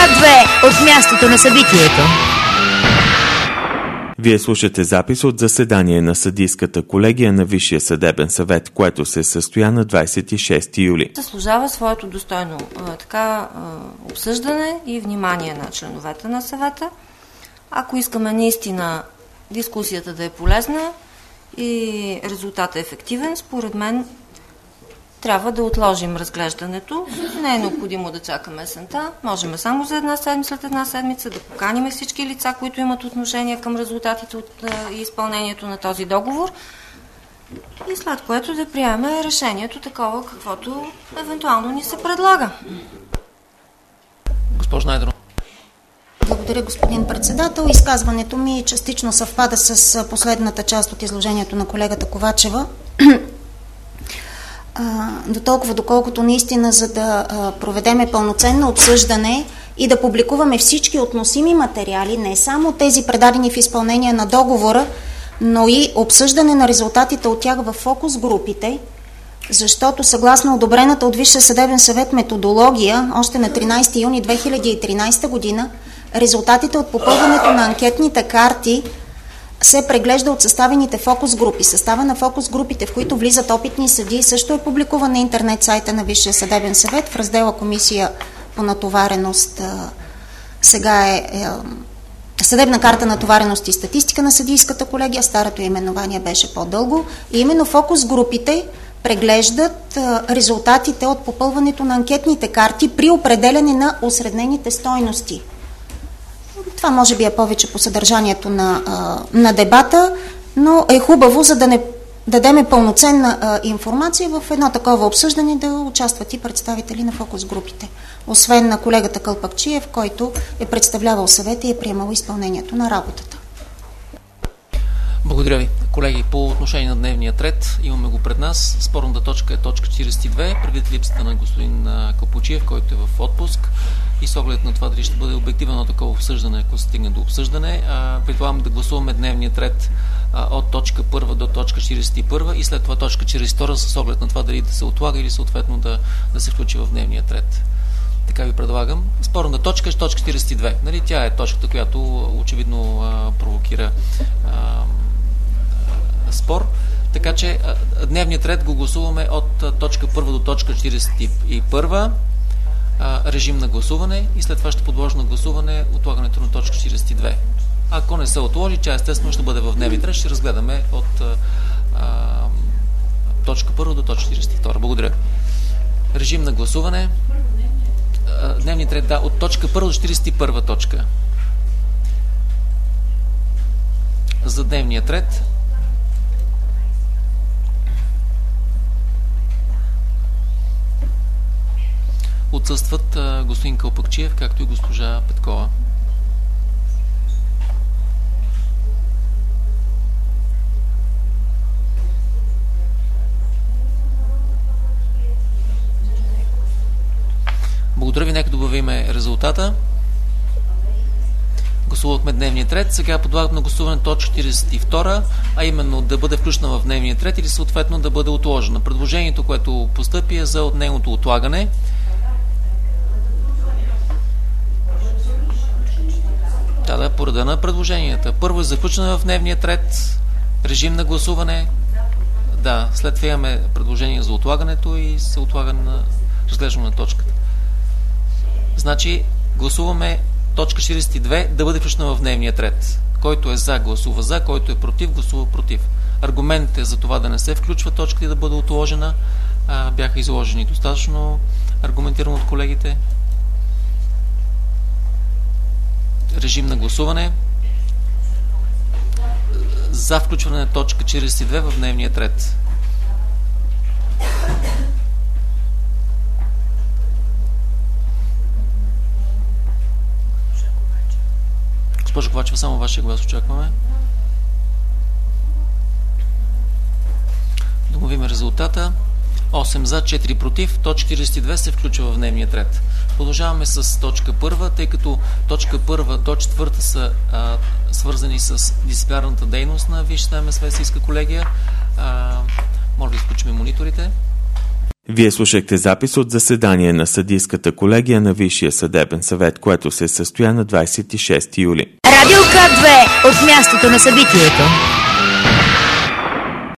2 от мястото на събитието. Вие слушате запис от заседание на съдийската колегия на Висшия съдебен съвет, което се състоя на 26 юли. Заслужава своето достойно обсъждане и внимание на членовете на съвета. Ако искаме наистина дискусията да е полезна и резултатът е ефективен, според мен трябва да отложим разглеждането. Не е необходимо да чакаме есента. Можем само за след една седмица да поканим всички лица, които имат отношение към резултатите от изпълнението на този договор и след което да приемем решението такова, каквото евентуално ни се предлага. Госпожо Найденова. Благодаря, господин председател. Изказването ми частично съвпада с последната част от изложението на колегата Ковачева. До толкова, доколкото наистина, за да проведеме пълноценно обсъждане и да публикуваме всички относими материали, не само тези предадени в изпълнение на договора, но и обсъждане на резултатите от тях в фокус групите, защото съгласно одобрената от Висшия съдебен съвет методология, още на 13 юни 2013 година, резултатите от попълването на анкетните карти се преглежда от съставените фокус групи. Състава на фокус групите, в които влизат опитни съдии, също е публикуван на интернет сайта на Висшия съдебен съвет в раздела Комисия по натовареност. Сега е Съдебна карта натовареност и статистика на съдийската колегия, старото именование беше по-дълго. И именно фокус групите преглеждат резултатите от попълването на анкетните карти при определяне на осреднените стойности. Това може би е повече по съдържанието на дебата, но е хубаво, за да не дадеме пълноценна информация в едно такова обсъждане, да участват и представители на фокус групите. Освен на колегата Кълпакчиев, който е представлявал съвета и е приемал изпълнението на работата. Благодаря ви. Колеги, по отношение на дневния ред, имаме го пред нас. Спорната точка е точка 42, предвид липсата на господин Кълпачиев, който е в отпуск. И с оглед на това дали ще бъде обективно такова обсъждане, ако се стигне до обсъждане, предлагам да гласуваме дневния ред от точка 1 до точка 41 и след това точка 42 с оглед на това дали да се отлага или съответно да се включи в дневния ред. Така ви предлагам. Спорната точка е точка 42. Нали? Тя е точката, която очевидно провокира спор. Така че дневният ред го гласуваме от точка 1 до точка 41. Режим на гласуване и след това ще подложа на гласуване отлагането на точка 42. Ако не се отложи, тя естествено ще бъде в дневния ред. Ще разгледаме от точка 1 до точка 42. Благодаря. Режим на гласуване. Дневният ред, да, от точка 1 до 41 точка. За дневният ред. Отсъстват господин Кълпакчиев, както и госпожа Петкова. Благодаря ви, нека добавиме резултата. Гласувахме дневният ред. Сега подлагам на гласуване точка 42, а именно да бъде включена в дневният ред или съответно да бъде отложена. Предложението, което постъпи е за нейното отлагане. Да, по реда на предложенията. Първо е за включване в дневният ред, режим на гласуване. Да, след това имаме предложение за отлагането и се отлага на разглеждане на точката. Значи, гласуваме точка 42 да бъде включена в дневният ред. Който е за, гласува за, който е против, гласува против. Аргументите за това да не се включва точката и да бъде отложена бяха изложени достатъчно аргументирано от колегите. Режим на гласуване за включване на точка 42 в дневния ред. Госпожо Ковачева, само вашия глас очакваме. Домовиме резултата. 8 за, 4 против. Точка 42 се включва в дневния ред. Продължаваме с точка 1, тъй като точка 1 до 4 са свързани с дисциплинарната дейност на Висшата МСВ-ска колегия. Може да изключим мониторите. Вие слушахте запис от заседание на съдийската колегия на Висшия съдебен съвет, което се състоя на 26 юли. Радио К2 от мястото на събитието.